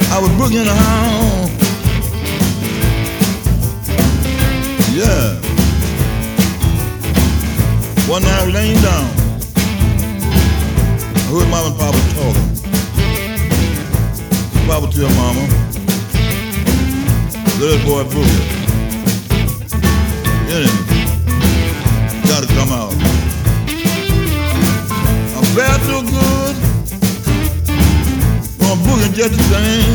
I was boogieing around. Yeah. One night I was laying down. I heard Mama and Papa talking. Papa tell Mama, little boy boogie. Anyway, gotta come out. I felt so good. I'm boogieing just the same.